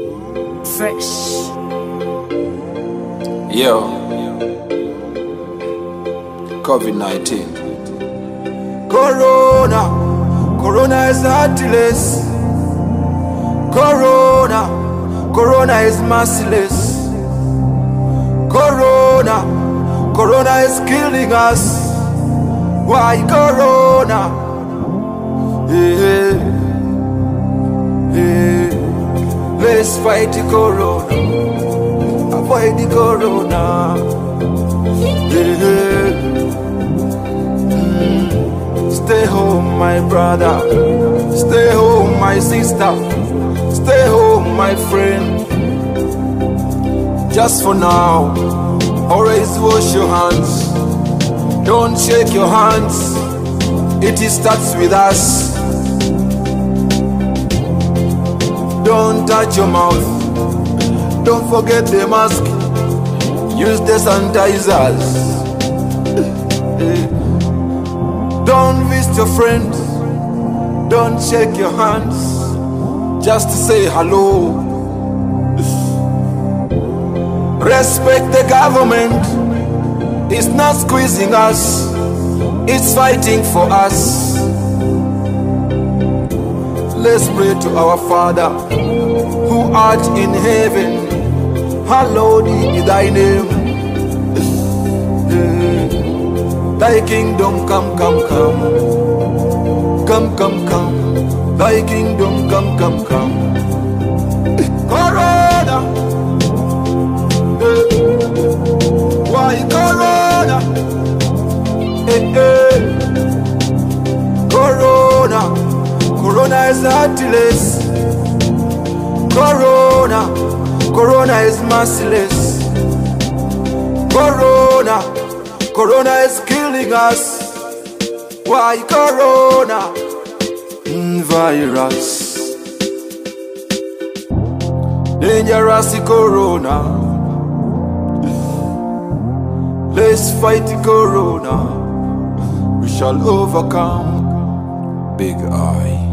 Fresh. Yo, COVID-19. Corona is heartless. Corona is merciless. Corona is killing us. Why Corona? Let's fight the Corona. Avoid the Corona. Stay home, my brother. Stay home, my sister. Stay home, my friend. Just for now, always wash your hands. Don't shake your hands. It starts with us. Don't touch your mouth. Don't forget the mask. Use the sanitizers. Don't visit your friends. Don't shake your hands. Just say hello. Respect the government. It's not squeezing us. It's fighting for us. Let's pray to our Father who art in heaven. Hallowed be thy name. Thy kingdom come, come, come. Come, come, come. Thy kingdom come, come, come. Corona. Why Corona? Corona is heartless. Corona is merciless. Corona is killing us. Why Corona? Virus. Dangerous Corona. Let's fight the Corona. We shall overcome. Big Eye.